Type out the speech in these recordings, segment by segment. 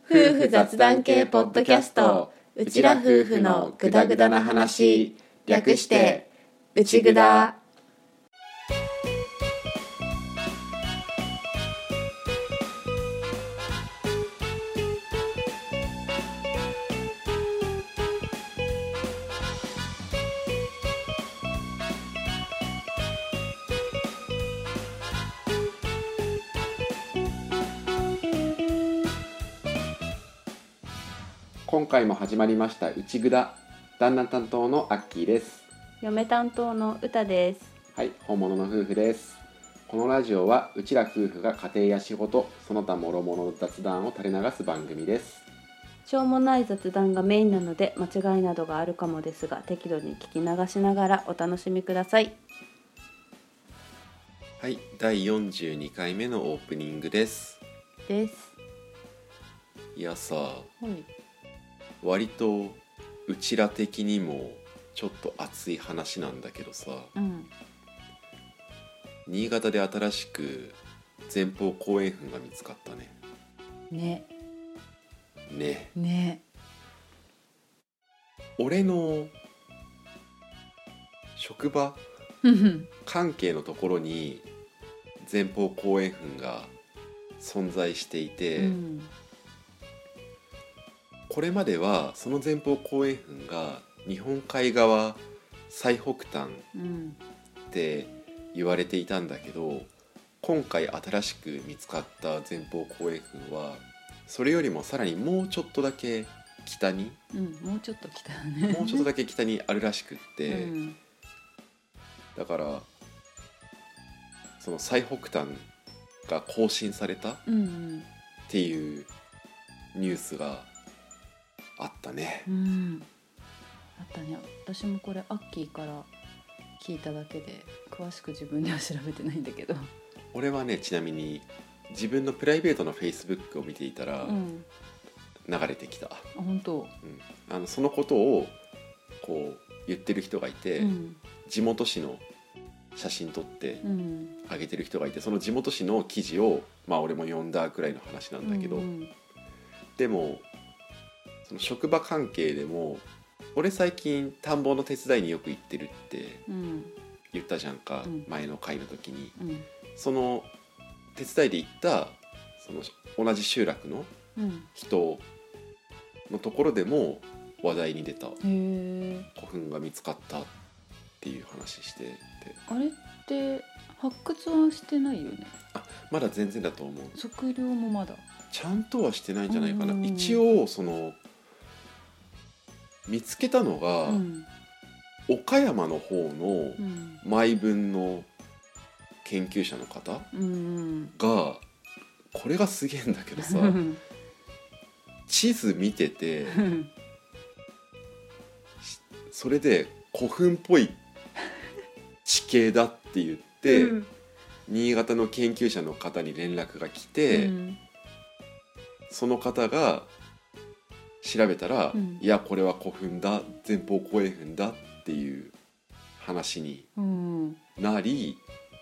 夫婦雑談系ポッドキャスト、うちら夫婦のグダグダな話、略してうちぐだ。 今回も始まりましたうちぐだ。旦那担当のアッキーです。 嫁担当のうたです。 はい、本物の夫婦です。このラジオはうちら夫婦が家庭や仕事、その他諸々の雑談を垂れ流す番組です。 しょうもない雑談がメインなので間違いなどがあるかもですが、適度に聞き流しながらお楽しみください。 はい、第42回目のオープニングです。いやさ、割とうちら的にもちょっと熱い話なんだけどさ、新潟で新しく前方後円墳が見つかったね。ね。俺の職場関係のところに前方後円墳が存在していて、これまではその前方後円墳が日本海側最北端って言われていたんだけど、今回新しく見つかった前方後円墳はそれよりもさらにもうちょっとだけ北に、 もうちょっと北ねもうちょっとだけ北にあるらしくって、だからその最北端が更新されたっていうニュースがあったね。 あったね。私もこれアッキーから聞いただけで詳しく自分では調べてないんだけど、 俺はね、ちなみに自分のプライベートのフェイスブックを見ていたら流れてきた。 本当？ そのことをこう言ってる人がいて、地元紙の写真撮ってあげてる人がいて、その地元紙の記事を俺も読んだくらいの話なんだけど、でもその職場関係でも俺最近田んぼの手伝いによく行ってるって言ったじゃんか、前の回の時に、その手伝いで行ったその同じ集落の人のところでも話題に出た。古墳が見つかったっていう話してて、 あれって発掘はしてないよね。 まだ全然だと思う。 測量もまだちゃんとはしてないんじゃないかな。一応その見つけたのが、岡山の方の埋分の研究者の方が、これがすげえんだけどさ地図見ててそれで古墳っぽい地形だって言って、新潟の研究者の方に連絡が来て、その方が調べたら、いやこれは古墳だ、前方後円墳だっていう話になり、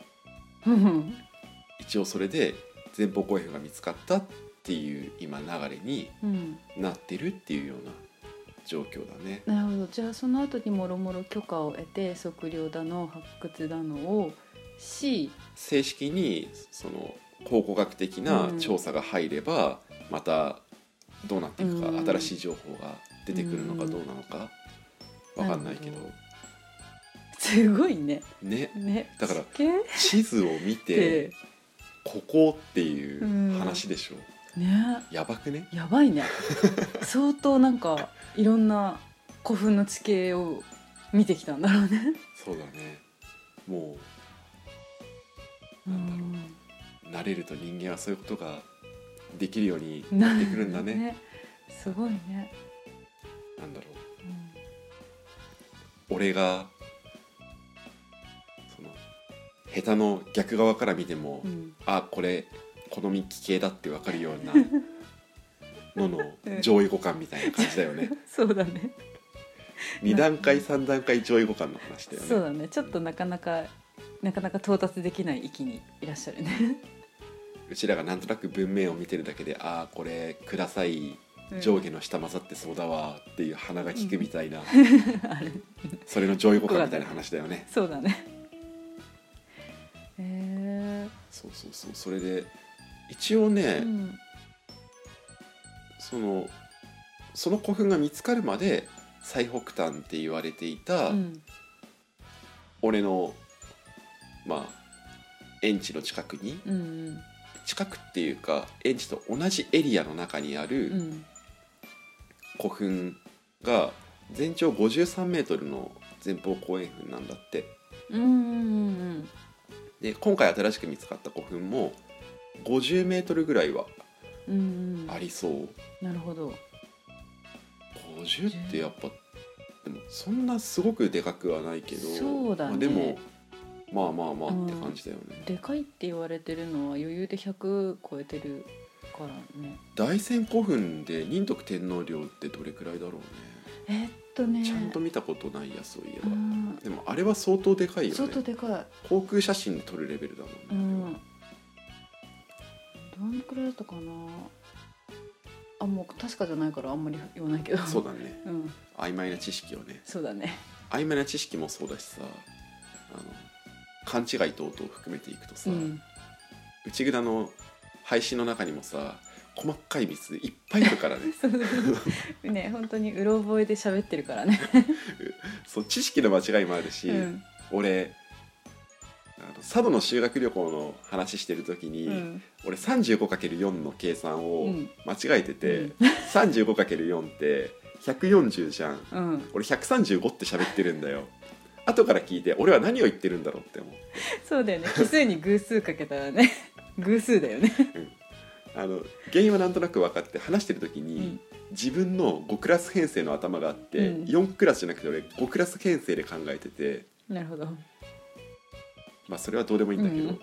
一応それで前方後円墳が見つかったっていう今流れになってるっていうような状況だね。 なるほど。じゃあその後にもろもろ許可を得て測量だの発掘だのをし、 正式にその考古学的な調査が入れば、またどうなっていくか、新しい情報が出てくるのかどうなのか分かんないけど、 すごいね。 だから地図を見てここっていう話でしょ。やばくね？ やばいね相当なんかいろんな古墳の地形を見てきたんだろうね。 そうだね。もうなんだろう、慣れると人間はそういうことができるようになってくるんだね。 すごいね。 なんだろう、俺がそのヘタの逆側から見ても、これこの地形だって分かるようなのの上位互換みたいな感じだよね。 そうだね。 2段階3段階上位互換の話だよね。 そうだね。ちょっとなかなか到達できない域にいらっしゃるね。 うちらがなんとなく文面を見てるだけで、ああこれください上下の下混ざってそうだわっていう鼻が利くみたいな、 あれそれの上位互換みたいな話だよね。 そうだね。 そうそうそう。それで一応ね、 うん、 その古墳が見つかるまで最北端って言われていた、 うん、 俺のまあ園地の近くに、 うんうん、 近くっていうか園地と同じエリアの中にある、 うん、 古墳が全長53メートルの前方後円墳なんだって。 うんうんうん、 で今回新しく見つかった古墳も50メートルぐらいはありそう、 うんうん、なるほど。 50ってやっぱでもそんなすごくでかくはないけど、 そうだね、 でもまあまあまあって感じだよね、 でかいって言われてるのは余裕で100超えてるからね。 大仙古墳で仁徳天皇陵ってどれくらいだろうね。ちゃんと見たことないや、そういえば。でもあれは相当でかいよね。 相当でかい。 航空写真で撮るレベルだもんね。 どんくらいだったかなあ、もう確かじゃないからあんまり言わないけど。 そうだね、 うん、 曖昧な知識をね。 そうだね。 曖昧な知識もそうだしさ、勘違い等々含めていくとさ、内蔵の配信の中にもさ細かいミスいっぱいあるからね。 そうね、本当にうろ覚えで喋ってるからね。 そう、知識の間違いもあるし、俺佐渡の修学旅行の話してる時に、俺 35×4 の計算を間違えてて、35×4 って140じゃん、俺135って喋ってるんだよ。後から聞いて俺は何を言ってるんだろうって思う。 そうだよね、奇数に偶数かけたらね偶数だよね。 原因はなんとなく分かって、話してる時に、自分の5クラス編成の頭があって、4クラスじゃなくて俺5クラス編成で考えてて。 なるほど。 まあそれはどうでもいいんだけど、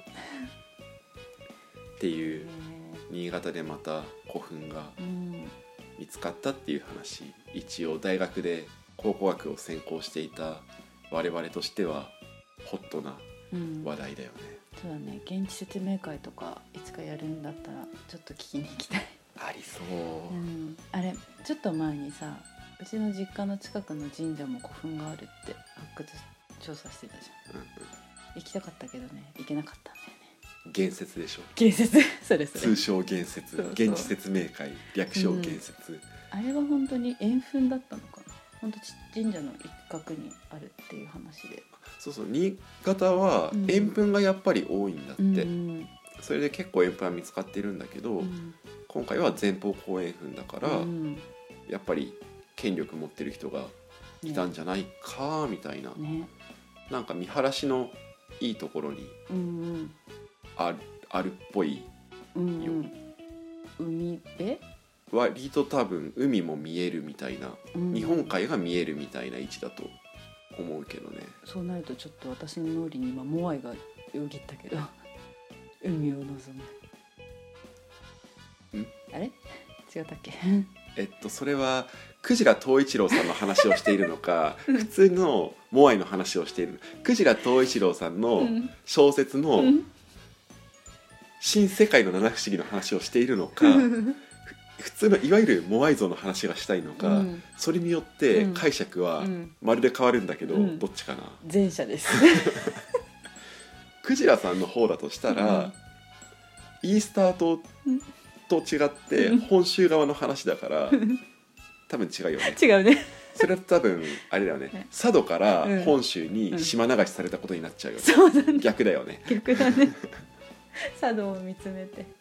っていう新潟でまた古墳が見つかったっていう話。一応大学で考古学を専攻していた我々としてはホットな話題だよね。 そうだね、現地説明会とかいつかやるんだったらちょっと聞きに行きたい。 ありそう、 あれちょっと前にさ、うちの実家の近くの神社も古墳があるって発掘調査してたじゃん、行きたかったけどね、行けなかったんだよね。 言説でしょ。 言説それ通称言説。現地説明会略称言説、 あれは本当に円墳だったのかな。本当神社の一角にあるっていう話で。 そうそう、新潟は円墳がやっぱり多いんだって、それで結構円墳は見つかってるんだけど、今回は前方後円墳だから、やっぱり権力持ってる人がいたんじゃないかみたいな、なんか見晴らしのいいところにあるっぽいよ。 海辺割と多分海も見えるみたいな、日本海が見えるみたいな位置だと思うけどね。 そうなるとちょっと私の脳裏に今モアイがよぎったけど海を望む。あれ違ったっけ？ それはクジラ藤一郎さんの話をしているのか普通のモアイの話をしている。クジラ藤一郎さんの小説の新世界の七不思議の話をしているのか、普通のいわゆるモアイ像の話がしたいのか、それによって解釈はまるで変わるんだけど、どっちかな。 前者ですクジラさんの方だとしたら、イースター島と違って本州側の話だから多分違うよね。 違うね。 それは多分あれだよね、佐渡から本州に島流しされたことになっちゃうよね。 そうだね、 逆だよね。 逆だね佐渡を見つめて、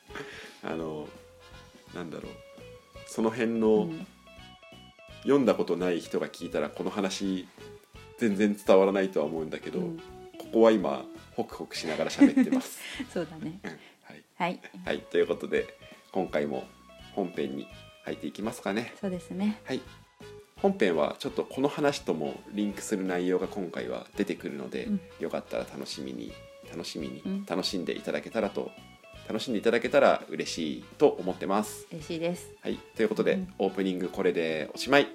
なんだろう、その辺の、読んだことない人が聞いたらこの話全然伝わらないとは思うんだけど、ここは今ホクホクしながら喋ってますそうだね、 はい、ということで今回も本編に入っていきますかね。 そうですね。 はい、本編はちょっとこの話ともリンクする内容が今回は出てくるので、よかったら楽しみに楽しんでいただけたら嬉しいと思ってます。 嬉しいです。 はい、ということで、オープニングこれでおしまい。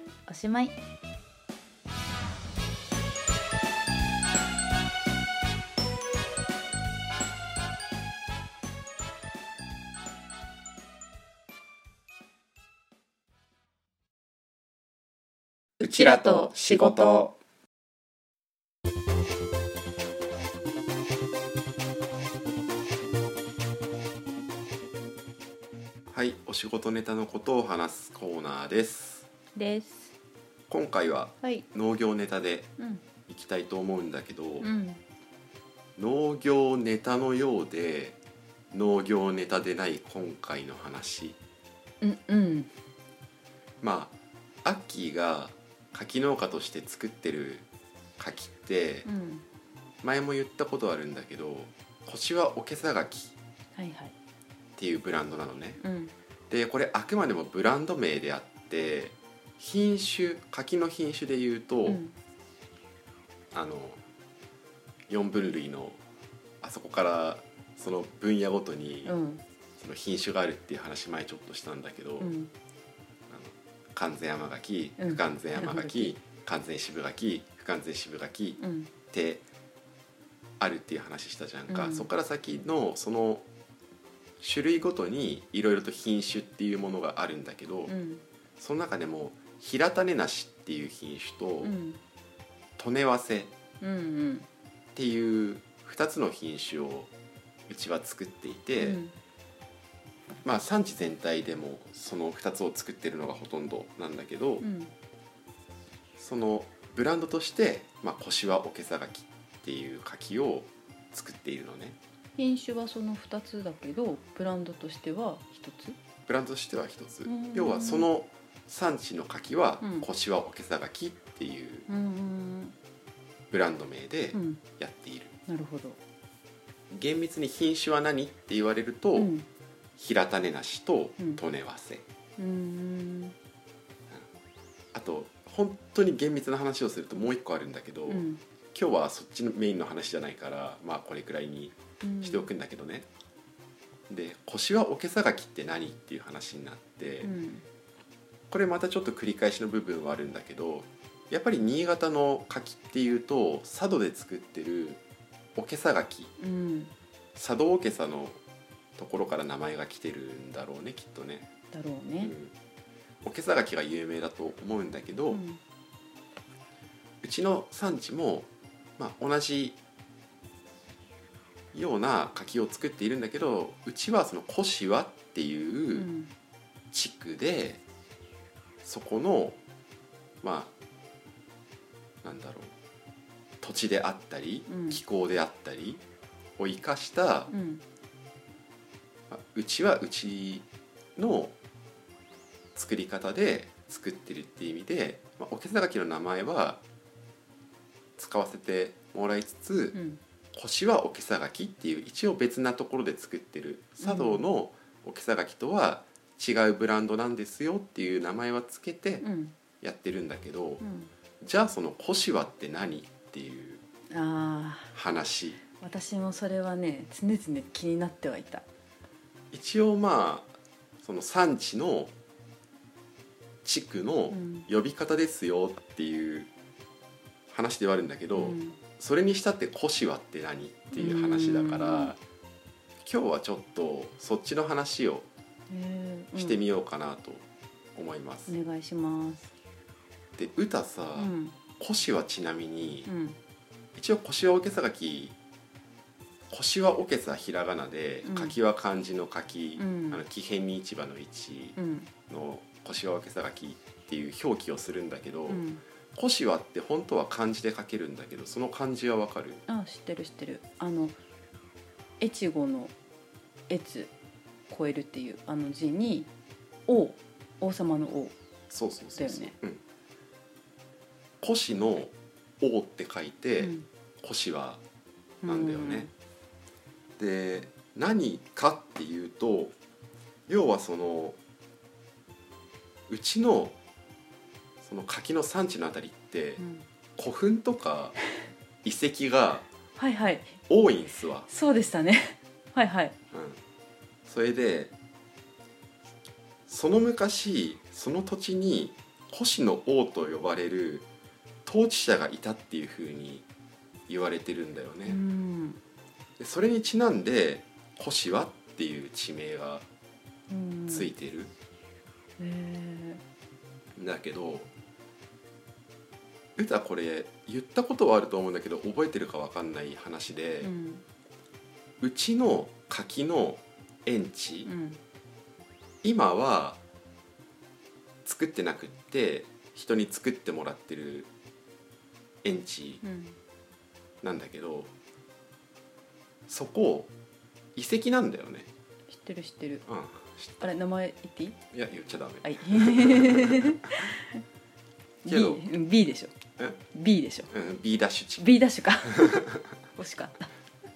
うちらと仕事。はい、お仕事ネタのことを話すコーナーです。今回は農業ネタでいきたいと思うんだけど、農業ネタのようで農業ネタでない今回の話。まあアッキーが柿農家として作ってる柿って、前も言ったことあるんだけど、柏おけさ柿っていうブランドなのね。でこれあくまでもブランド名であって、品種、柿の品種で言うと、4分類のあそこからその分野ごとにその品種があるっていう話前ちょっとしたんだけど、完全山柿、不完全山柿、完全渋柿、不完全渋柿ってあるっていう話したじゃんか。そこから先のその種類ごとにいろいろと品種っていうものがあるんだけど、その中でも平種なしっていう品種と、利根早生っていう2つの品種をうちは作っていて、まあ産地全体でもその2つを作ってるのがほとんどなんだけど、そのブランドとして、柏おけさ柿っていう柿を作っているのね。 品種はその2つだけどブランドとしては1つ。 ブランドとしては1つ。要はその産地の柿は柏おけさ柿っていうブランド名でやっている。 なるほど。 厳密に品種は何って言われると、平種なしと利根早生。あと本当に厳密な話をするともう一個あるんだけど、今日はそっちのメインの話じゃないから、これくらいにしておくんだけどね。で柏おけさ柿って何っていう話になって、これまたちょっと繰り返しの部分はあるんだけど、やっぱり新潟の柿っていうと佐渡で作ってるおけさ柿、佐渡おけさのところから名前が来てるんだろうね、きっとね。 だろうね。 おけさ柿が有名だと思うんだけど、うちの産地も、同じような柿を作っているんだけど、うちはその柏っていう地区で、そこのなんだろう、土地であったり、気候であったりを生かした、うちはうちの作り方で作ってるっていう意味で、おけさ柿の名前は使わせてもらいつつ、柏おけさ柿っていう一応別なところで作ってる佐渡のおけさ柿とは違うブランドなんですよっていう名前はつけてやってるんだけど、じゃあその柏って何っていう話。 私もそれはね常々気になってはいた。 一応その産地の地区の呼び方ですよっていう話ではあるんだけど、それにしたって柏って何っていう話だから、今日はちょっとそっちの話をしてみようかなと思います。 お願いします。 で歌さ、柏ちなみに、一応柏おけさ柿、柏おけさひらがなで、柿は漢字の柿、木偏に市場の市の柏おけさ柿っていう表記をするんだけど、柏って本当は漢字で書けるんだけど、その漢字はわかる？ 知ってる知ってる。越後の越超えるっていう字に王様の王だよね。 越の王って書いて柏なんだよね。で何かっていうと、要はそのうちのその柿の産地のあたりって、古墳とか遺跡が多いんすわ。 そうでしたね。 それでその昔その土地に越の王と呼ばれる統治者がいたっていう風に言われてるんだよね。でそれにちなんで柏っていう地名がついてるんだけど、 歌これ言ったことはあると思うんだけど覚えてるか分かんない話で、うちの柿の園地、今は作ってなくって人に作ってもらってる園地なんだけど、そこ遺跡なんだよね。 知ってる知ってる。 うん、 あれ名前言っていい？ いや言っちゃダメ。 はい。 けど B でしょ。B でしょ。 B ダッシュチ B ダッシュか。惜しかった。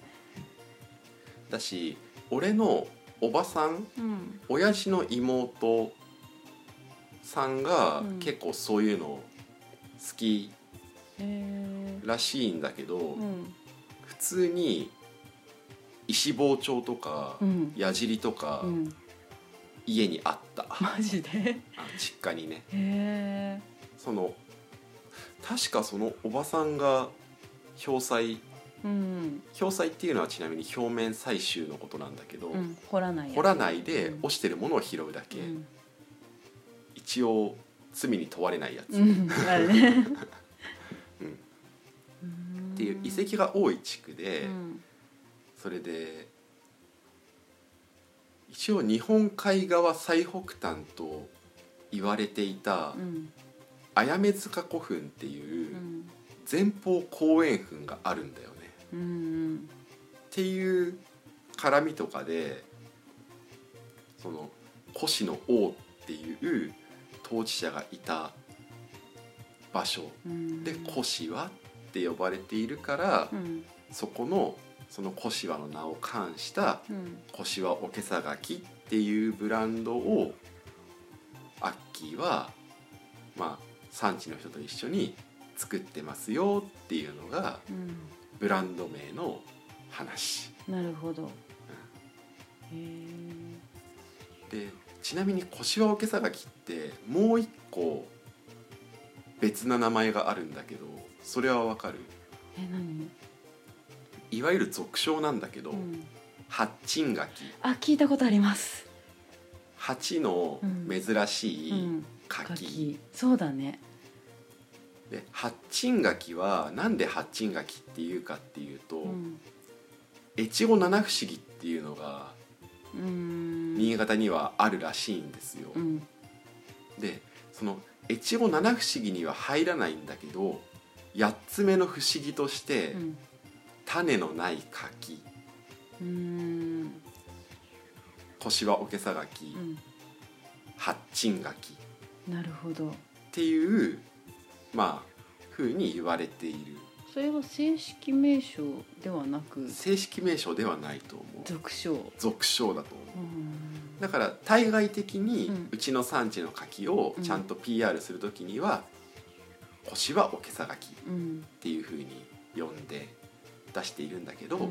だし、俺のおばさん、親父の妹さんが結構そういうの好きらしいんだけど、普通に石包丁とか矢尻とか家にあった。 マジで？ 実家にね。その確かそのおばさんが氷彩、氷彩っていうのはちなみに表面採集のことなんだけど、 掘らないで落ちてるものを拾うだけ、一応罪に問われないやつ、っていう遺跡が多い地区で、それで一応日本海側最北端と言われていた綾目塚古墳っていう前方後円墳があるんだよね、っていう絡みとかで、その越の王っていう統治者がいた場所で越羽って呼ばれているから、そこのその越羽の名を冠した越羽桶榊っていうブランドをアッキーはまあ産地の人と一緒に作ってますよっていうのがブランド名の話。 なるほど。 でちなみに越羽桶榊ってもう一個別な名前があるんだけど、それはわかる？ 何？ いわゆる俗称なんだけど、八珍柿。 聞いたことあります。 蜂の珍しい柿、 そうだね。 で八珍柿はなんで八珍柿っていうかっていうと、越後七不思議っていうのが新潟にはあるらしいんですよ、でその越後七不思議には入らないんだけど、8つ目の不思議として、種のない柿、越羽桶榊、八珍柿、 なるほどっていうまあ風に言われている。 それは正式名称ではなく？ 正式名称ではないと思う。 俗称だと思う。だから対外的にうちの産地の柿をちゃんと PR するときには、越羽桶榊っていう風に呼んで出しているんだけど、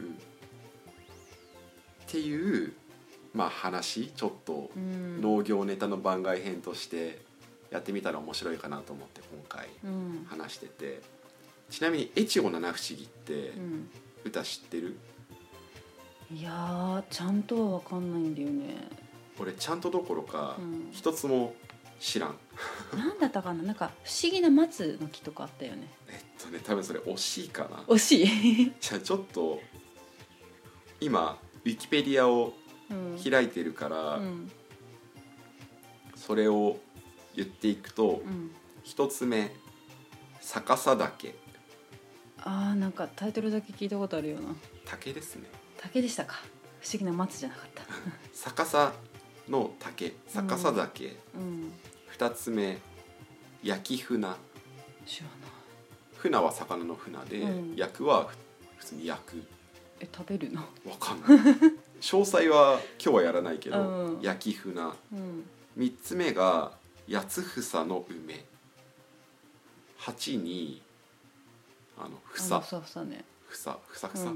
っていうまあ話、ちょっと農業ネタの番外編としてやってみたら面白いかなと思って今回話してて、ちなみに越後七不思議って歌知ってる？ いやちゃんとは分かんないんだよね。 俺ちゃんとどころか一つも知らん。 なんだったかな、なんか不思議な松の木とかあったよね。 多分それ惜しいかな。 惜しい。 じゃあちょっと今ウィキペディアを開いてるから、それを言っていくと、一つ目逆さ岳。 なんかタイトルだけ聞いたことあるような。 竹ですね。 竹でしたか。不思議な松じゃなかった。 逆さの竹、逆さ岳。二つ目焼き船。 知らない。 船は魚の船で、焼くは普通に焼く。 食べるの？ わかんない。詳細は今日はやらないけど、焼き船。三つ目が八つ房の梅。八に房。 ふさふさね。 ふさ。 ふさね。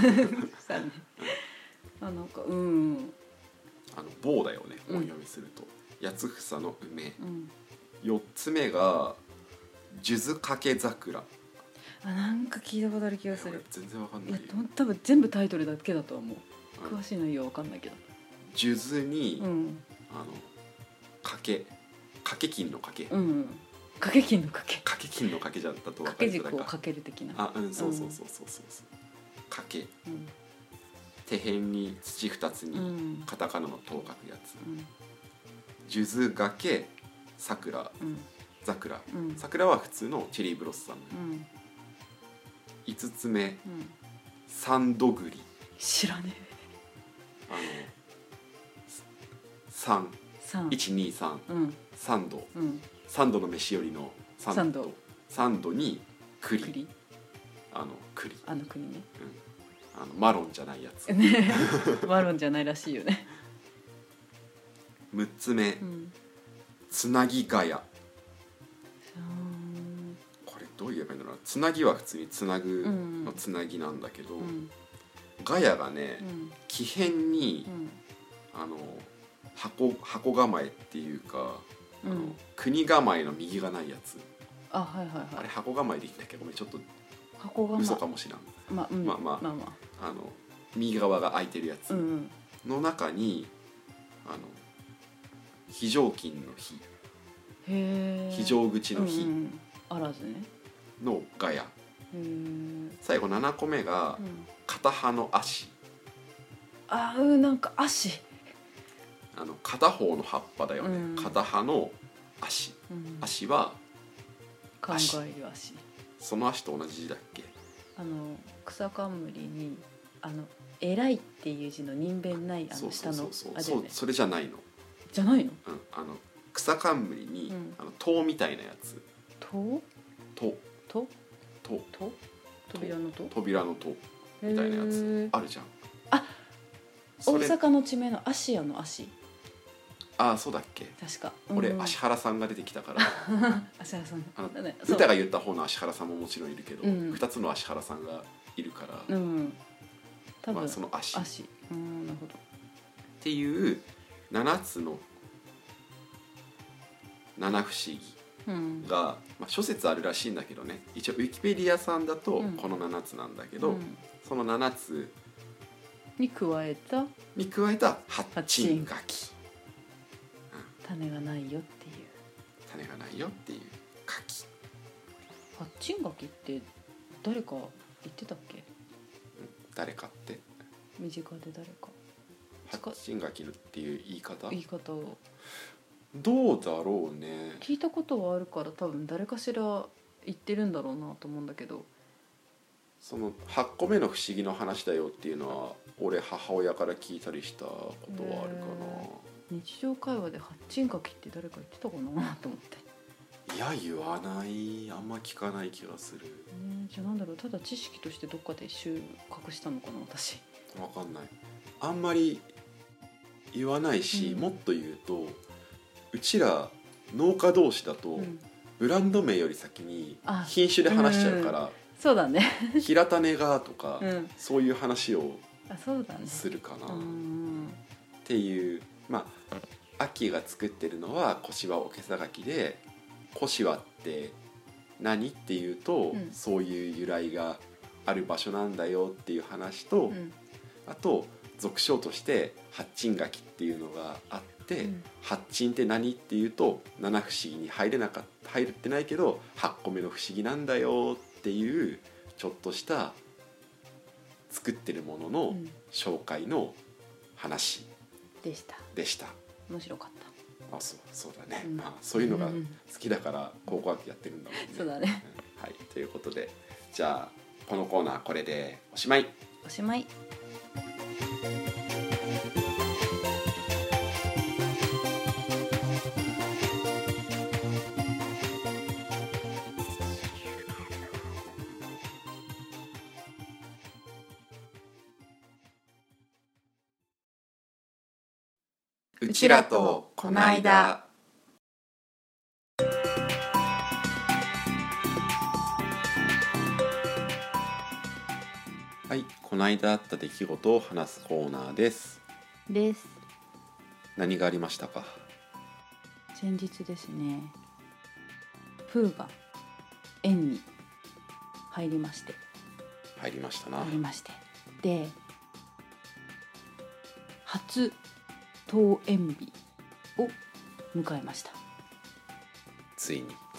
なんか棒だよね。音読みすると。八つ房の梅。四つ目が数珠掛け桜。 なんか聞いたことある気がする。 全然わかんないよ。 多分全部タイトルだけだと思う。詳しい内容わかんないけど。 数珠に掛け金の掛け掛け金の掛け。 掛け金の掛けじゃったと分掛かりづらいか。 け軸をかける的な。 あ、うん、そうそうそうそうそう。掛け。手辺に土2つにカタカナの「と」を書くやつ。数珠掛け桜。桜。桜は普通のチェリーブロッサム。5つ目、三度栗。 知らねえ。123、3度、3度の飯よりの3度、3度に栗。栗ね。 マロンじゃないやつ。 マロンじゃないらしいよね。 6つ目、つなぎがや。これどう言えばいいんだろうな。つなぎは普通につなぐのつなぎなんだけど、がやがね、木偏に箱構えっていうか、国構えの右がないやつ。あれ箱構えでいいんだっけ。ごめん、ちょっと嘘かもしれん。まあ右側が空いてるやつの中に非常勤の非、非常口の非あらずねのがや。最後7個目が片刃の足。 なんか足。 片方の葉っぱだよね。片刃の足。足は考える足。 その足と同じ字だっけ。 草冠に偉いっていう字の人弁ない下のあれね。 それじゃないの。 じゃないの？ 草冠に塔みたいなやつ。 塔？扉の塔？扉の塔みたいなやつあるじゃん。 大阪の地名の芦屋の芦。 そうだっけ。 確か。 俺芦原さんが出てきたから。 芦原さん。 歌が言った方の芦原さんももちろんいるけど、2つの芦原さんがいるから。多分その芦。 なるほど。 っていう7つの七不思議が、諸説あるらしいんだけどね。一応ウィキペディアさんだとこの7つなんだけど、その7つに加えた八珍柿。 種がないよっていう柿。 八珍柿って誰か言ってたっけ？ 誰かって身近で誰か八珍柿っていう言い方をどうだろうね。 聞いたことはあるから多分誰かしら言ってるんだろうなと思うんだけど、 その8個目の不思議の話だよっていうのは俺母親から聞いたりしたことはあるかな。 日常会話で八珍柿って誰か言ってたかなと思って。 いや言わない。あんま聞かない気がする。 じゃあなんだろう。ただ知識としてどっかで収穫したのかな私。 わかんない。あんまり言わないし、もっと言うとうちら農家同士だと、ブランド名より先に品種で話しちゃうから、 そうだね。 平種がとか、そういう話をするかな。っていう秋が作ってるのは小柴おけさ柿で、小柴って何っていうと、そういう由来がある場所なんだよっていう話と、あと俗称として八珍柿っていうのがあって、八珍って何っていうと七不思議に入ってないけど8個目の不思議なんだよっていうちょっとした作ってるものの紹介の話でした。 面白かった。 そうだね。そういうのが好きだから高校秋やってるんだもんね。 そうだね。 はい、ということでじゃあこのコーナーこれでおしまい。うちらとこないだ。はい、こないだあった出来事を話すコーナーです。何がありましたか？ 先日ですね、プーが園に入りまして。 入りましたな。 で、初登園日を迎えました。 つい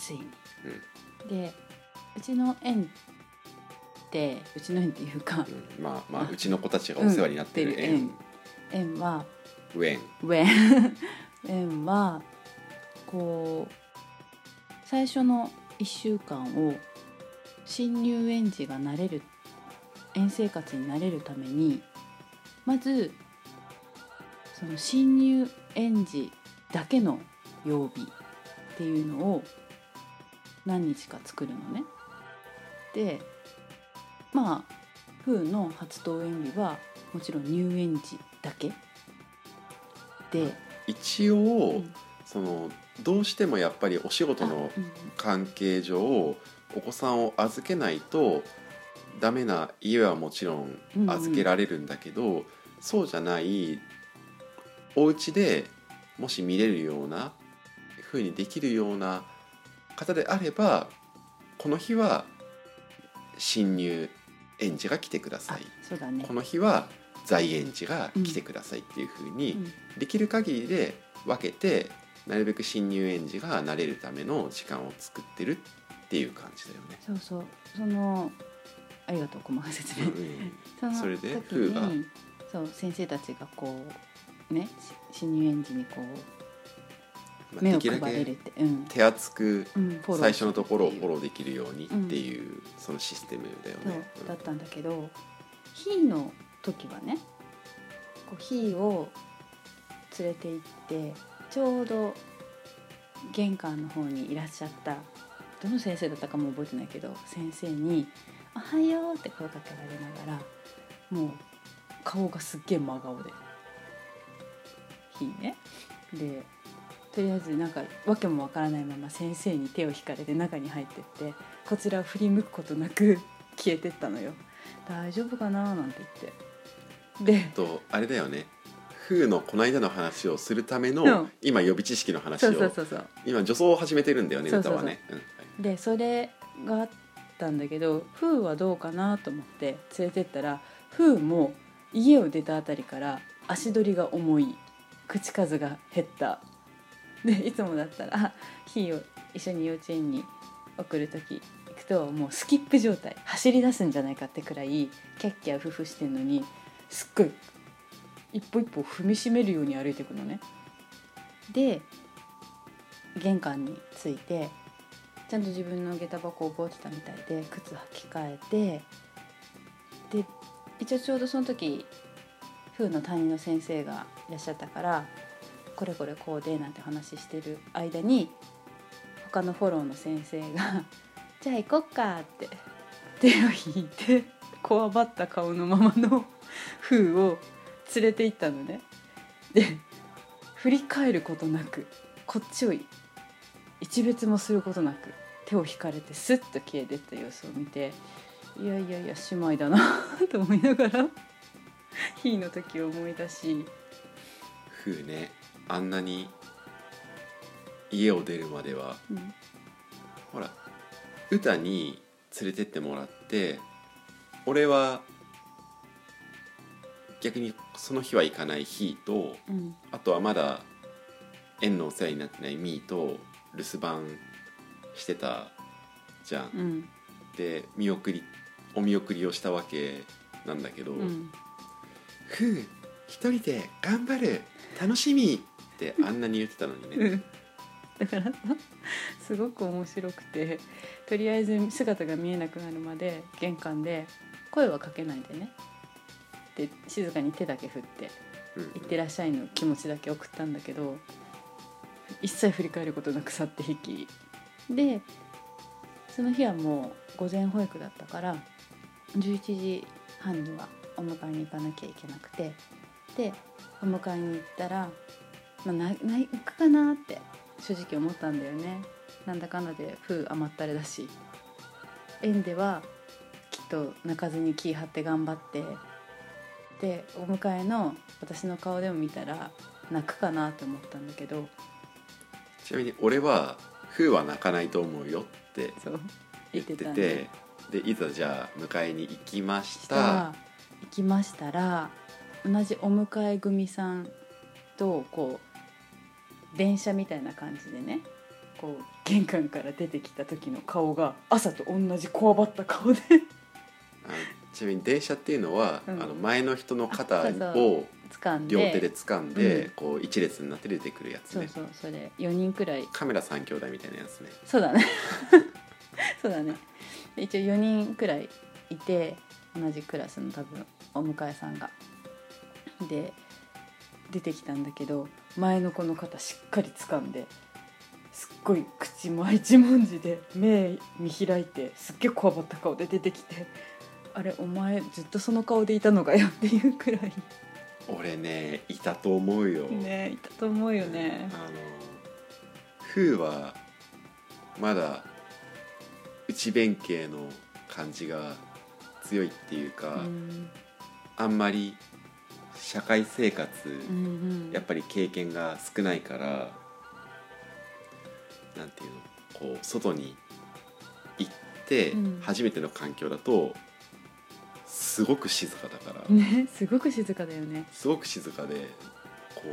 ついに、でうちの園っていうか、 まあうちの子たちがお世話になってる園はウェン園はこう最初の1週間を新入園児が慣れる園生活に慣れるために、まずその新入園児だけの曜日っていうのを何日か作るのね。でまあ風の初登園日はもちろん入園児だけで、 一応、そのどうしてもやっぱりお仕事の関係上、お子さんを預けないとダメな家はもちろん預けられるんだけど、そうじゃないお家でもし見れるような風にできるような方であれば、この日は新入園児が来てください、 そうだね、 この日は在園児が来てくださいっていう風に、できる限りで分けて、なるべく新入園児が慣れるための時間を作ってるっていう感じだよね。 そうそのありがとう、細かい説明、 それで時にそう先生たちがこうね、新入園児にこう目を配れるって、 手厚く最初のところをフォローできるようにっていう、そのシステムだよね。 そうだったんだけど、ひーの時はね、こうひーを連れて行ってちょうど玄関の方にいらっしゃったどの先生だったかも覚えてないけど、先生に「おはよう」って声かけられながら、もう顔がすっげえ真顔でひーね、でとりあえずなんか訳もわからないまま先生に手を引かれて中に入ってって、こちらを振り向くことなく消えてったのよ。大丈夫かななんて言って、であれだよね、風のこの間の話をするための、今予備知識の話を今助走を始めてるんだよね、歌はね。 でそれがあったんだけど、風はどうかなと思って連れてったら、風も家を出たあたりから足取りが重い、口数が減った。でいつもだったらひーを一緒に幼稚園に送る時行くと、もうスキップ状態、走り出すんじゃないかってくらいキャッキャウフフしてんのに、すっごい一歩一歩踏みしめるように歩いていくのね。で玄関に着いてちゃんと自分の下駄箱を覚えてたみたいで、靴履き替えて、で一応ちょうどその時風の担任の先生がいらっしゃったから、これこれこうでなんて話してる間に、他のフォローの先生がじゃあ行こっかって手を引いて、こわばった顔のままの風を連れて行ったのね。で振り返ることなく、こっちを一別もすることなく手を引かれてスッと消えてった様子を見て、いや姉妹だなと思いながらひーの時を思い出し、 風ね、あんなに家を出るまでは、ほら歌に連れてってもらって、俺は逆にその日は行かない日と、あとはまだ園のお世話になってないミーと留守番してたじゃん、でお見送りをしたわけなんだけど、ふう一人で頑張る楽しみってあんなに言ってたのにね、 だからすごく面白くて、とりあえず姿が見えなくなるまで玄関で声はかけないでね、で静かに手だけ振って「いってらっしゃい」の気持ちだけ送ったんだけど、一切振り返ることなく去って引きで、その日はもう午前保育だったから11時半にはお迎えに行かなきゃいけなくて、でお迎えに行ったら、行くかなって正直思ったんだよね。なんだかんだで甘ったれだし、園ではきっと泣かずに気張って頑張って、でお迎えの私の顔でも見たら泣くかなと思ったんだけど、 ちなみに俺は風は泣かないと思うよって言ってて、でいざじゃあ迎えに行きましたら、同じお迎え組さんとこう電車みたいな感じでね、 こう玄関から出てきた時の顔が朝と同じこわばった顔でちなみに電車っていうのは、前の人の肩を掴んで両手で掴んで、こう一列になって出てくるやつね。 そうそれ4人くらいカメラ3兄弟みたいなやつね。 そうだねそうだね。一応4人くらいいて、同じクラスの多分お迎えさんがで出てきたんだけど、前の子の肩しっかり掴んですっごい口も一文字で目見開いてすっげえこわばった顔で出てきて、あれお前ずっとその顔でいたのかよっていうくらい。 俺ねいたと思うよ。 ねいたと思うよね。 フーはまだ内弁慶の感じが強いっていうか、あんまり社会生活、やっぱり経験が少ないから、なんていうの、こう外に行って初めての環境だとすごく静かだからね、すごく静かだよね。 すごく静かで、こ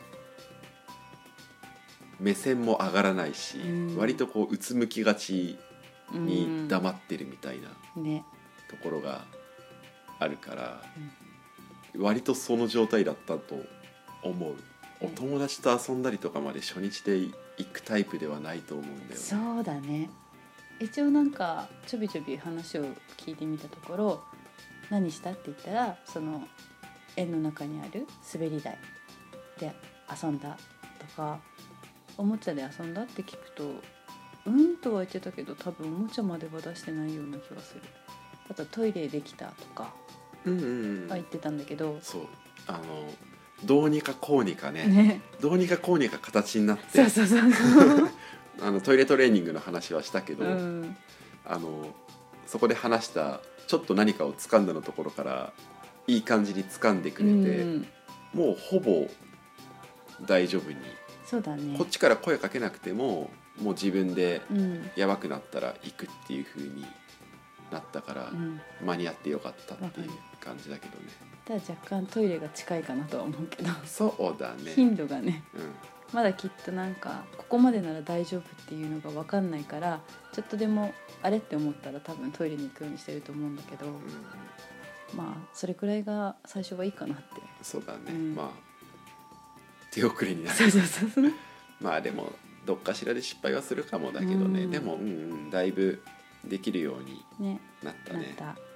う目線も上がらないし、割とこううつむきがちに黙ってるみたいなところがあるから、割とその状態だったと思う。お友達と遊んだりとかまで初日で行くタイプではないと思うんだよね。 そうだね。一応なんかちょびちょび話を聞いてみたところ、何したって言ったら、その園の中にある滑り台で遊んだとか、おもちゃで遊んだって聞くとうんとは言ってたけど、多分おもちゃまでは出してないような気がする。あとトイレできたとかは言ってたんだけど、 そうどうにかこうにかねどうにかこうにか形になってそうトイレトレーニングの話はしたけど、そこで話したちょっと何かを掴んだのところからいい感じに掴んでくれて、もうほぼ大丈夫に、 そうだね、 こっちから声かけなくてももう自分でやばくなったら行くっていう風になったから、間に合ってよかったっていう感じだけどね。 ただ若干トイレが近いかなとは思うけど、 そうだね、 頻度がね、まだきっとなんかここまでなら大丈夫っていうのが分かんないから、ちょっとでもあれって思ったら多分トイレに行くようにしてると思うんだけど、まあそれくらいが最初はいいかなって。 そうだね、まあ手遅れになる。 そうまあでもどっかしらで失敗はするかもだけどね、でもだいぶできるようになったね。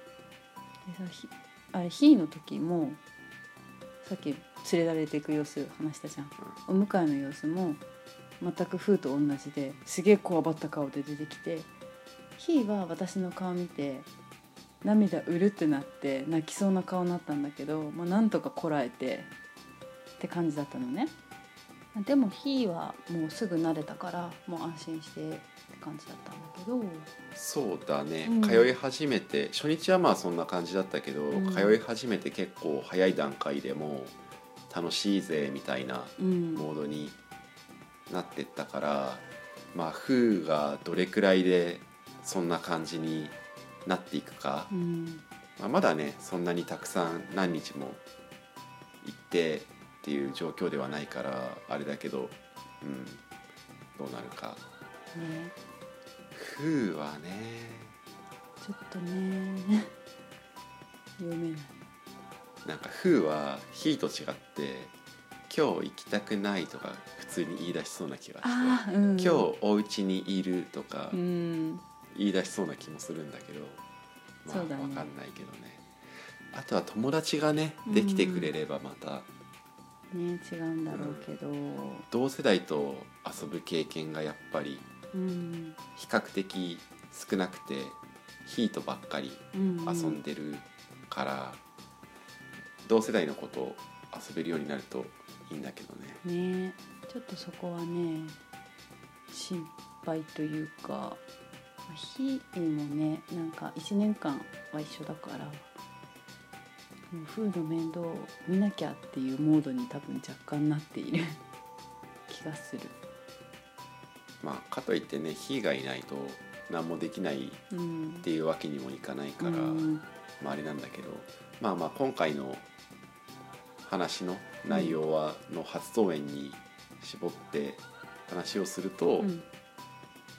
あれヒーの時もさっき連れられていく様子話したじゃん、お迎えの様子も全くフーと同じですげえこわばった顔で出てきて、ヒーは私の顔見て涙うるってなって泣きそうな顔になったんだけど、なんとかこらえてって感じだったのね。でもヒーはもうすぐ慣れたからもう安心してって感じだったんだけど。 そうだね、通い始めて初日はまあそんな感じだったけど、通い始めて結構早い段階でもう楽しいぜみたいなモードになってったから、まあフーがどれくらいでそんな感じになっていくか、まだねそんなにたくさん何日も行ってっていう状況ではないからあれだけど、どうなるか。フーはねちょっとね読めない。 なんかフーはヒーと違って今日行きたくないとか普通に言い出しそうな気がして、今日お家にいるとか言い出しそうな気もするんだけど、分かんないけどね。あとは友達がねできてくれればまたね違うんだろうけど、 同世代と遊ぶ経験がやっぱり比較的少なくてヒートばっかり遊んでるから、同世代の子と遊べるようになるといいんだけどね。 ねちょっとそこはね心配というか、ヒーもねなんか1年間は一緒だからもうフーの面倒を見なきゃっていうモードに多分若干なっている気がする。 かといってねヒーがいないと何もできないっていうわけにもいかないから、あれなんだけど、今回の話の内容の初登園に絞って話をすると、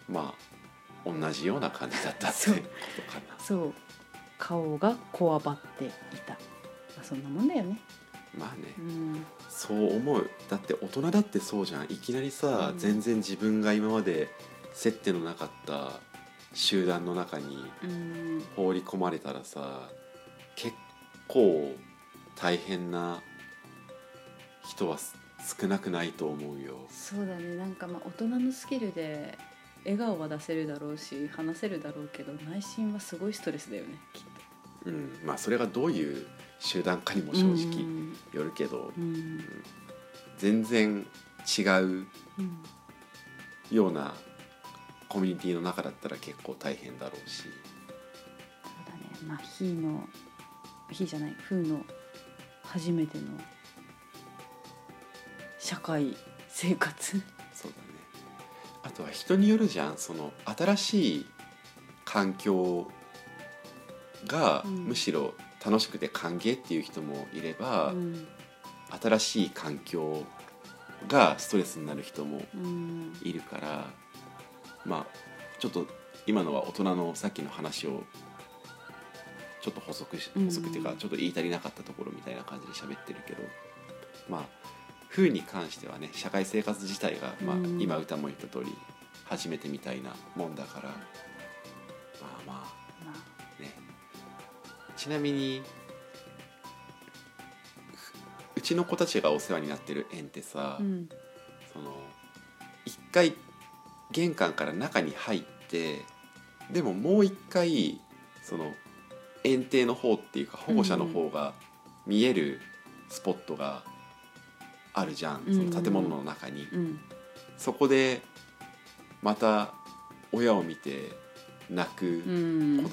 まあ同じような感じだったってことかな。 そう顔がこわばっていた、まあ、そんなもんだよね。 まあね、 うん、 そう思う。だって大人だってそうじゃん。いきなりさ、全然自分が今まで接点のなかった集団の中に放り込まれたらさ、結構大変な人は少なくないと思うよ。 そうだね。なんかまあ大人のスキルで笑顔は出せるだろうし話せるだろうけど、内心はすごいストレスだよねきっと。 まあそれがどういう集団かにも正直よるけど、全然違うようなコミュニティの中だったら結構大変だろうし。そうだね。まあ風の初めての社会生活。 そうだね。あとは人によるじゃん。その新しい環境がむしろ楽しくて歓迎っていう人もいれば、新しい環境がストレスになる人もいるから、まあちょっと今のは大人のさっきの話をちょっと補足っていうか、ちょっと言い足りなかったところみたいな感じで喋ってるけど、まあ風に関してはね、社会生活自体が、まあ、今歌も言った通り初めてみたいなもんだから、まあね。ちなみにうちの子たちがお世話になってる園ってさ、その一回玄関から中に入って、でももう一回その園庭の方っていうか保護者の方が見えるスポットがあるじゃん、その建物の中に。そこでまた親を見て泣く子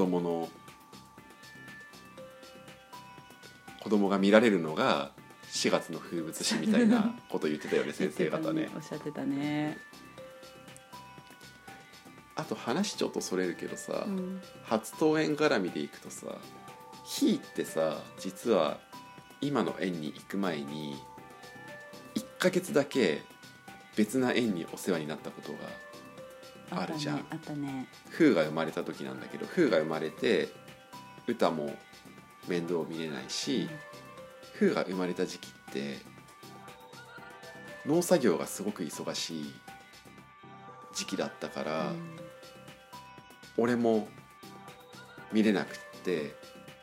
供が見られるのが4月の風物詩みたいなこと言ってたよね先生方ね。 おっしゃってたね。 あと話ちょっとそれるけどさ、初登園絡みでいくとさ、ひーってさ、実は今の園に行く前に1ヶ月だけ別な園にお世話になったことがあるじゃん。 あったね。 フーが生まれた時なんだけど、フーが生まれて歌も面倒を見れないし、フーが生まれた時期って農作業がすごく忙しい時期だったから、俺も見れなくって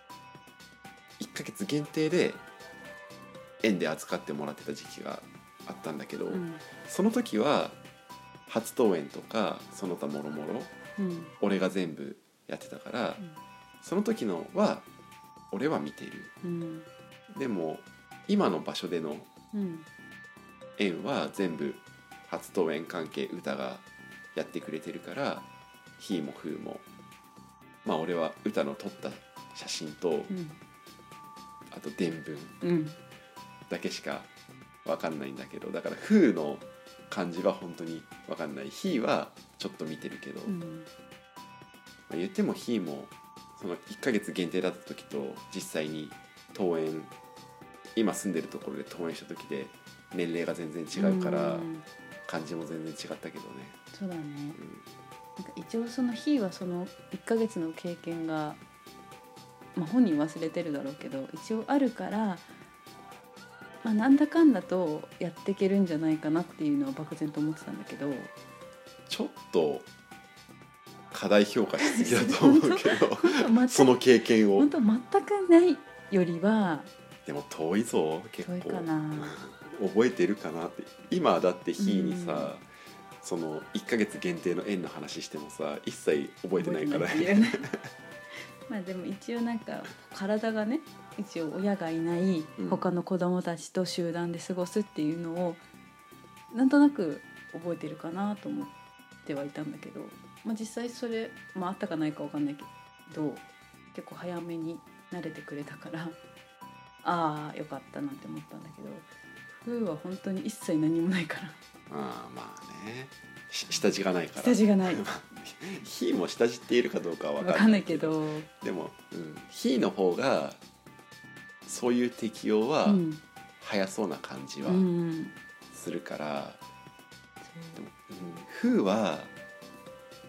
1ヶ月限定で園で扱ってもらってた時期があったんだけど、その時は初登園とかその他もろもろ俺が全部やってたから、その時のは俺は見てる、でも今の場所での園は全部初登園関係歌がやってくれてるから、ひーもふーも、まあ俺は歌の撮った写真と、あと伝聞だけしか分かんないんだけど、だからふーの感じは本当に分かんない。ひーはちょっと見てるけど、まあ、言ってもひーもその1ヶ月限定だった時と実際に登園、今住んでるところで登園した時で年齢が全然違うから、感じも全然違ったけどね。 そうだね、なんか一応その日はその1ヶ月の経験が、まあ、本人忘れてるだろうけど一応あるから、まあ、なんだかんだとやっていけるんじゃないかなっていうのは漠然と思ってたんだけど、 ちょっと過大評価しすぎだと思うけどその経験を本当全くないよりはでも遠いぞ結構。 遠いかな覚えてるかなって。今だって日にさ、その1ヶ月限定の園の話してもさ一切覚えてないからねまあでも一応なんか体がね、一応親がいない他の子供たちと集団で過ごすっていうのをなんとなく覚えてるかなと思ってはいたんだけど、まあ、実際それ、まあ、あったかないか分かんないけど結構早めに慣れてくれたからああよかったなんて思ったんだけど、フーは本当に一切何もないから。 まあね、下地がないから下地がないヒーも下地っているかどうかは分かんないけどでも、ヒーの方がそういう適応は早そうな感じはするから、でもフーは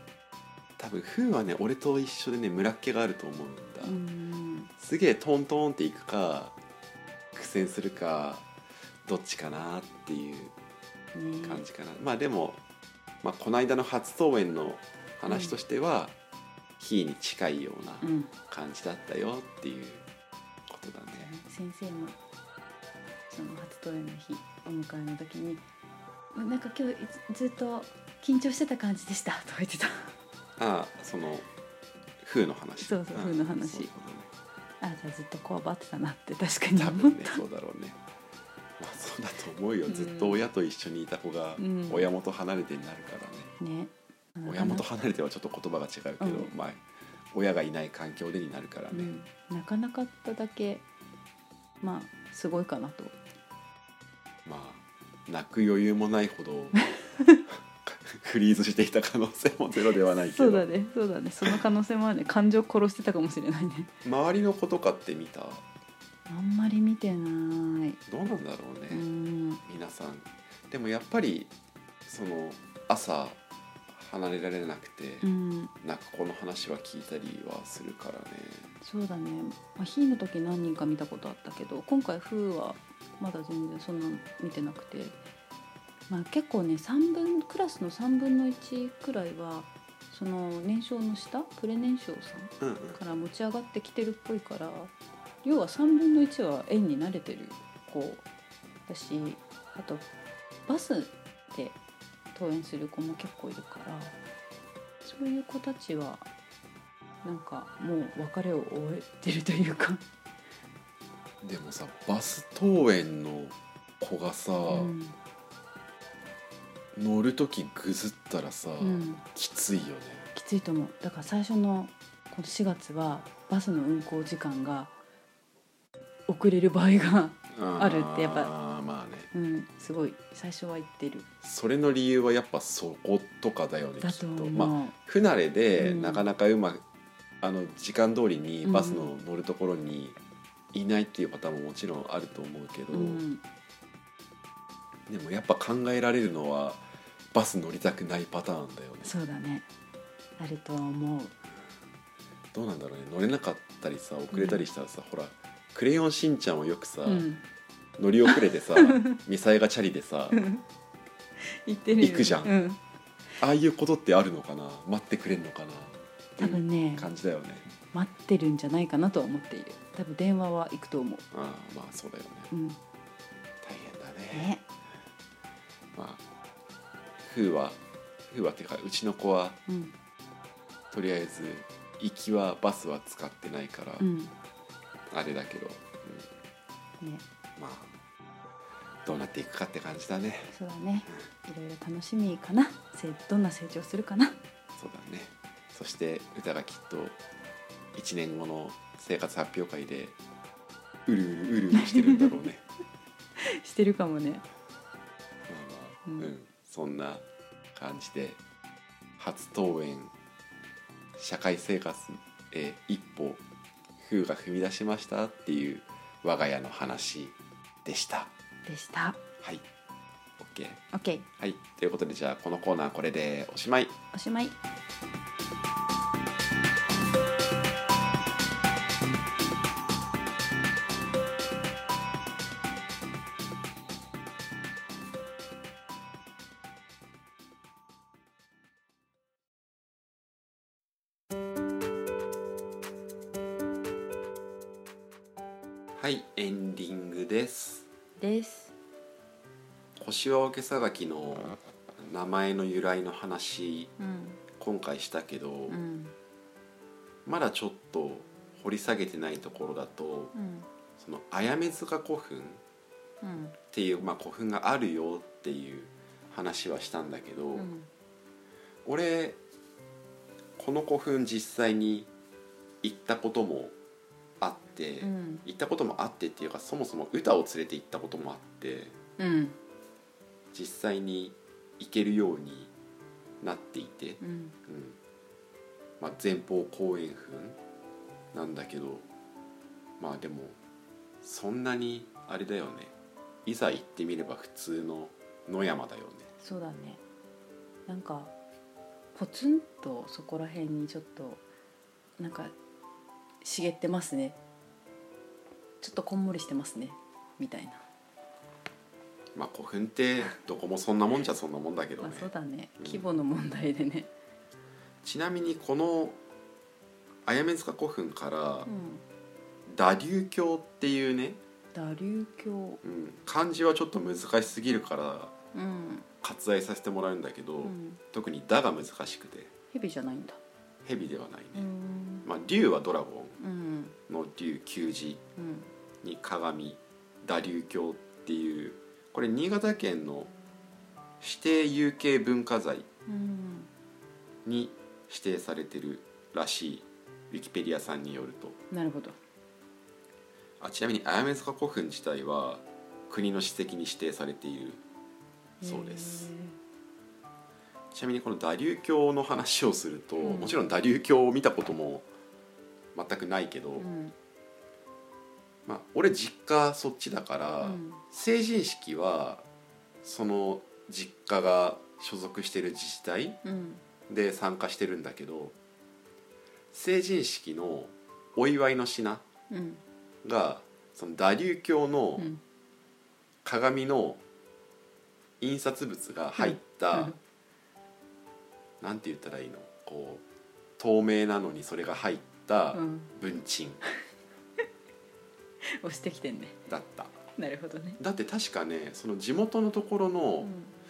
分風はね俺と一緒でね村っ気があると思うんだ、 うん、 すげえトントンっていくか苦戦するかどっちかなっていう感じかな、まあでも、まあ、この間の初登園の話としては、非に近いような感じだったよっていうことだね、 先生もその初登園の日お迎えの時になんか今日ずっと緊張してた感じでしたとか言ってた。 ああその風の話、 そうそう風の話、 そうだね、 あじゃあずっとこわばってたなって確かに多思った。 分ねそうだろうね、まあそうだと思うよ、ずっと親と一緒にいた子が親元離れてになるからね、親元離れてはちょっと言葉が違うけど、まあ親がいない環境でになるからね、 泣かなかっただけまあすごいかなと。 まあ泣く余裕もないほどフリーズしていた可能性もゼロではないけど、 そうだねそうだね、その可能性もあるね。感情殺してたかもしれないね。 周りの子とかって見た？ あんまり見てない。 どうなんだろうね、皆さん。でもやっぱりその朝離れられなくて、泣く子の話は聞いたりはするからね。 そうだね、まあ、ヒーの時何人か見たことあったけど、今回フーはまだ全然そんな見てなくて、まあ、結構ねクラスの3分の1くらいはその年少の下プレ年少さんから持ち上がってきてるっぽいから、要は3分の1は園に慣れてる子だし、あとバスで登園する子も結構いるから、そういう子たちはなんかもう別れを終えてるというかでもさバス登園の子がさ、乗る時ぐずったらさ、きついよね。 きついと思う。だから最初のこの4月はバスの運行時間が遅れる場合があるってやっぱまあね、 すごい最初は言ってる。 それの理由はやっぱそことかだよね、 だと思う。 きっと。まあ不慣れで、なかなか時間通りにバスの乗るところにいないっていうパターンももちろんあると思うけど、でもやっぱ考えられるのはバス乗りたくないパターンだよね。 そうだね、あるとは思う。 どうなんだろうね、乗れなかったりさ遅れたりしたらさ、ほらクレヨンしんちゃんをよくさ、乗り遅れてさミサイがチャリでさ行くじゃん、ああいうことってあるのかな、待ってくれんのかな、 多分ね感じだよね。 待ってるんじゃないかなとは思っている。多分電話は行くと思う。 まあそうだよね、大変だね。まあ風はっていうかうちの子は、とりあえず行きはバスは使ってないから、あれだけど、まあどうなっていくかって感じだね。 そうだね、いろいろ楽しみかな。どんな成長するかな。 そうだね。そして歌がきっと1年後の生活発表会でうるうるしてるんだろうねしてるかもね。 そんな感じで初登園社会生活へ一歩風が踏み出しましたっていう我が家の話でした。はい、 OK。 はい、ということでじゃあこのコーナーこれでおしまい。はい、エンディングです。腰は桶さがきの名前の由来の話、今回したけど、まだちょっと掘り下げてないところだと、そのあやめ塚古墳っていう、古墳があるよっていう話はしたんだけど、俺この古墳実際に行ったこともあって、っていうかそもそも歌を連れて行ったこともあって、実際に行けるようになっていて、前方後円墳なんだけど、でもそんなにあれだよね、いざ行ってみれば普通の野山だよね。 そうだね、なんかポツンとそこら辺にちょっとなんか茂ってますね、ちょっとこんもりしてますねみたいな。 まあ古墳ってどこもそんなもんじゃそんなもんだけどね。 まあ、そうだね、規模の問題でね。 ちなみにこの綾目塚古墳からうん、 打竜橋っていうね、 打竜橋、 漢字はちょっと難しすぎるからうん、 割愛させてもらうんだけど、 うん、 特に「打」が難しくて蛇じゃないんだ。 蛇ではないね、 うん、 竜はドラゴうんンの竜、球字うんに鏡、打竜橋っていう、これ新潟県の指定有形文化財うんに指定されてるらしい、ウィキペディアさんによると。 なるほど。 ちなみに綾目塚古墳自体は国の史跡に指定されているそうです。ちなみにこの打竜橋の話をすると、もちろん打竜橋を見たことも全くないけど、俺実家そっちだから、成人式はその実家が所属している自治体で参加してるんだけど、成人式のお祝いの品がその打竜橋の鏡の印刷物が入った、なんて言ったらいいの、こう透明なのにそれが入った文鎮押してきてんね。 だった。 なるほどね。 だって確かね、その地元のところの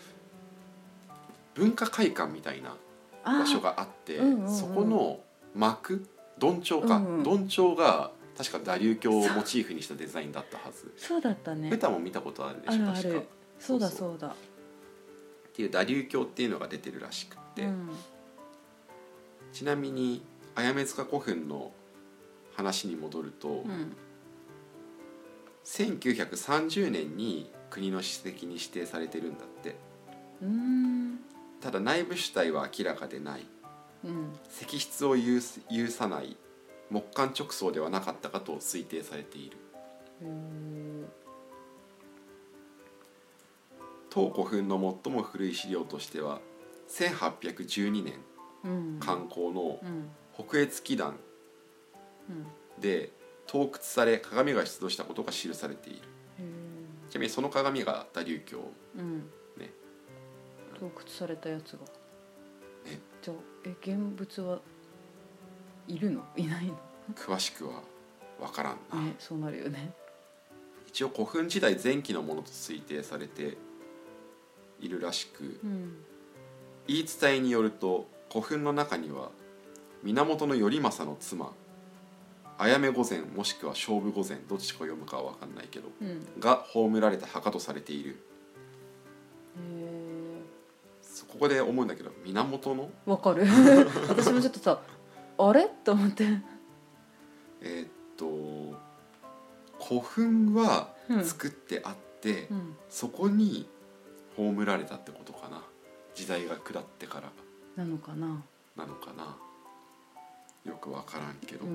文化会館みたいな場所があって、そこの幕、どんちょうか、どんちょうが確か打竜橋をモチーフにしたデザインだったはず。 そうだったね。 歌も見たことあるでしょ。 あるある。 確かそうだそうだ。 っていう打竜橋っていうのが出てるらしくって、ちなみに綾目塚古墳の話に戻ると、1930年に国の史跡に指定されてるんだって。ただ内部主体は明らかでない、石室を有さない木簡直層ではなかったかと推定されている。当古墳の最も古い資料としては1812年刊行の北越祈願で盗掘され鏡が出土したことが記されている。ちなみにその鏡が打竜橋、ね、 盗掘されたやつが、じゃあ現物はいるのいないの？ 詳しくは分からんな、 そうなるよね。 一応古墳時代前期のものと推定されているらしく、言い伝えによると古墳の中には源頼政の妻綾目御前もしくは勝負御前、どっちか読むかは分かんないけど、が葬られた墓とされている。ここで思うんだけど、源の分かる私もちょっとさあれと思って古墳は作ってあって、そこに葬られたってことかな。時代が下ってからなのかなよく分からんけど、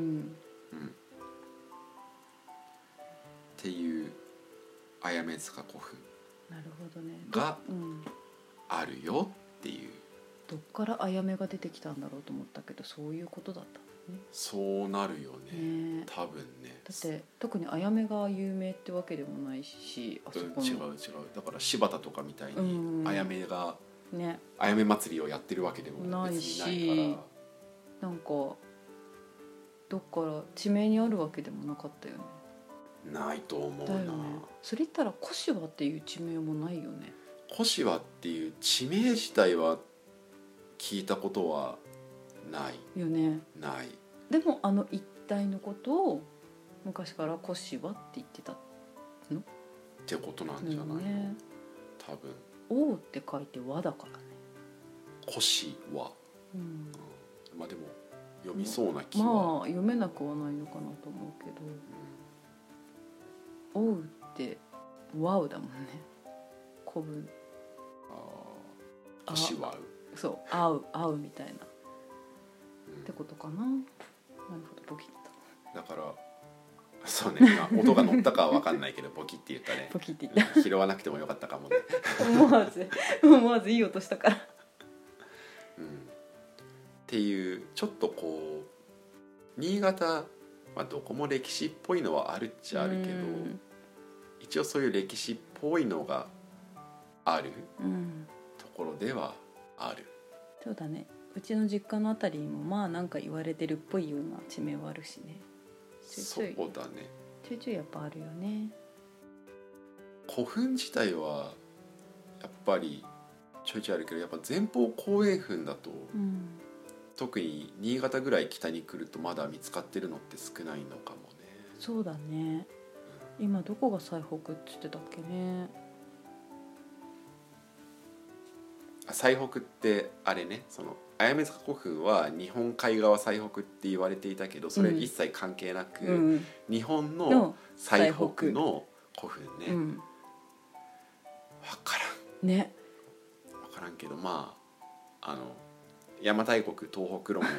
っていう綾目塚古墳があるよっていう。 どっからあやめが出てきたんだろうと思ったけど、そういうことだったね。 そうなるよね、多分ね。 だって特にあやめが有名ってわけでもないし、あそこの違うだから柴田とかみたいにあやめがね、 あやめ祭りをやってるわけでもない別にないし、なんかどっから地名にあるわけでもなかったよね。 ないと思うな。 だよね。それ言ったら小柴っていう地名もないよね。 小柴っていう地名自体は聞いたことはないよね。 ない。 でもあの一帯のことを昔から小柴って言ってたのってことなんじゃないの、多分。 王って書いて和だからね。 小柴、まあでも読みそうな気は、 まあ読めなくはないのかなと思うけど、王って和うだもんね。古文。 小柴。 そう、合うみたいな、ってことかな。なるほど、ボキッと。 だからそうね、音が乗ったかは分かんないけどボキって言ったね。 ボキって言った。 拾わなくてもよかったかもね。 思わずいい音したから。 っていうちょっとこう新潟、どこも歴史っぽいのはあるっちゃあるけど、一応そういう歴史っぽいのがあるところではある。 そうだね。うちの実家のあたりにもなんか言われてるっぽいような地名はあるしね。 そうだね。 ちょいちょいやっぱあるよね。 古墳自体はやっぱりちょいちょいあるけど、やっぱ前方後円墳だと、特に新潟ぐらい北に来るとまだ見つかってるのって少ないのかもね。 そうだね。今どこが最北って言ってたっけね。 最北ってあれね、その綾目塚古墳は日本海側最北って言われていたけど、それ一切関係なく、日本の最北の古墳ね。分からんね。分からんけど、邪馬台国東北論を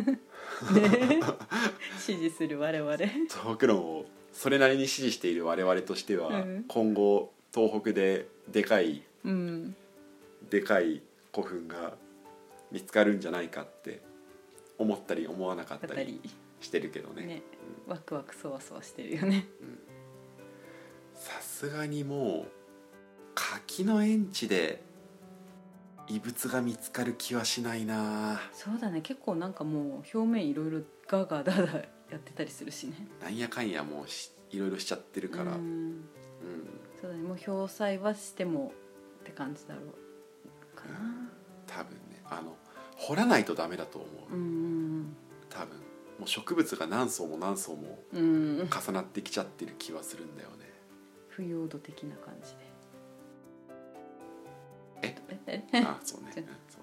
支持する我々、 東北論をそれなりに支持している我々としては、今後東北ででかい古墳が見つかるんじゃないかって思ったり思わなかったりしてるけどね。 ワクワクそわそわしてるよね。 さすがにもう柿の園地で異物が見つかる気はしないな。 そうだね。結構なんかもう表面いろいろガーガーダーダーやってたりするしね。 なんやかんやもういろいろしちゃってるから、 そうだね。もう表彩はしてもって感じだろうかな。 多分ね、掘らないとダメだと思う。多分もう植物が何層も何層も重なってきちゃってる気はするんだよね。 腐葉土的な感じで。 そうね、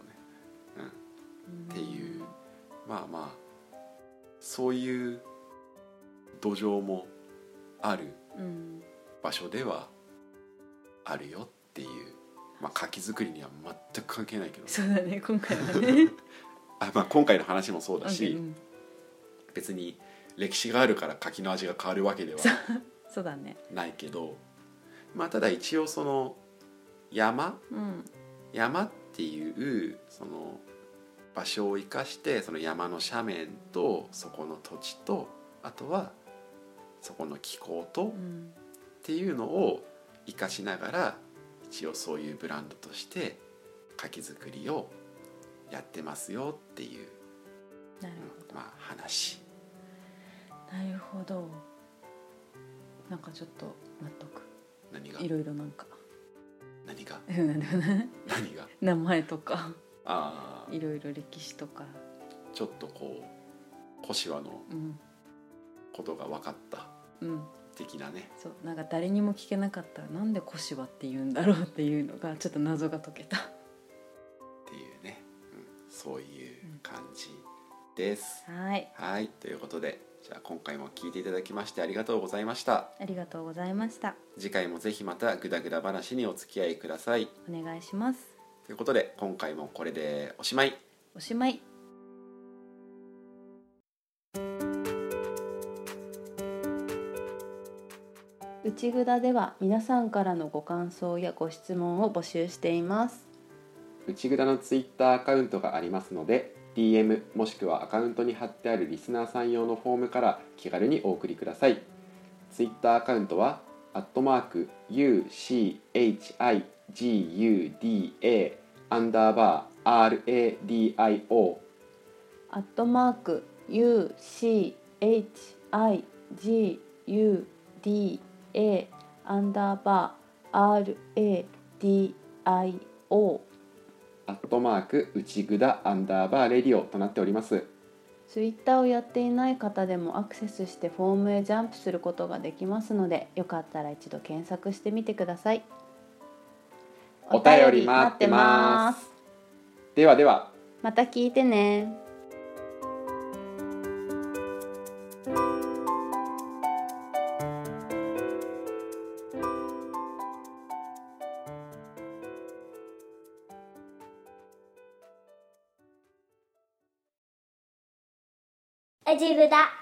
っていうそういう土壌もある場所ではあるよっていう、柿作りには全く関係ないけど、 そうだね、今回はね今回の話もそうだし、別に歴史があるから柿の味が変わるわけではそうだね、 ないけど、ただ一応その山っていうその場所を生かして、その山の斜面とそこの土地と、あとはそこの気候とっていうのを生かしながら、一応そういうブランドとして柿作りをやってますよっていう話。 なるほど。なんかちょっと納得。 何が？ いろいろなんか。 何が？ 何が？名前とか。いろいろ歴史とか。 ちょっとこう小柴のことが分かった。的なね。 そう、なんか誰にも聞けなかったなんで小柴って言うんだろうっていうのがちょっと謎が解けたっていうね、そういう感じです。 はい、 ということで、じゃあ今回も聞いていただきましてありがとうございました。 ありがとうございました。次回もぜひまたグダグダ話にお付き合いください。 お願いします。 ということで今回もこれでおしまい。 内ぐだでは皆さんからのご感想やご質問を募集しています。 内ぐだのツイッターアカウントがありますので、 DM もしくはアカウントに貼ってあるリスナーさん用のフォームから気軽にお送りください。ツイッターアカウントは@UCHIGUDA_RADIO @UCHIGUDA_RADIO 内ぐだ_レディオとなっております。 ツイッターをやっていない方でもアクセスしてフォームへジャンプすることができますので、よかったら一度検索してみてください。 お便り待ってます。ではでは、 また聞いてね。 内ぐだ。